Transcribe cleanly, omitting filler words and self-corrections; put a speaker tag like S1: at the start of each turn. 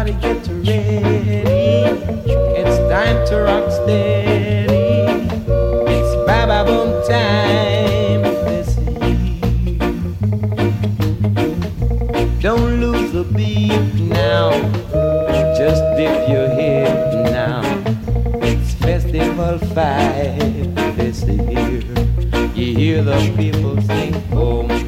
S1: Everybody get ready. It's time to rock steady. It's Baba Boom time this year. Don't lose the beat now. Just dip your head now. It's Festival 5 this year. You hear the people sing, boom.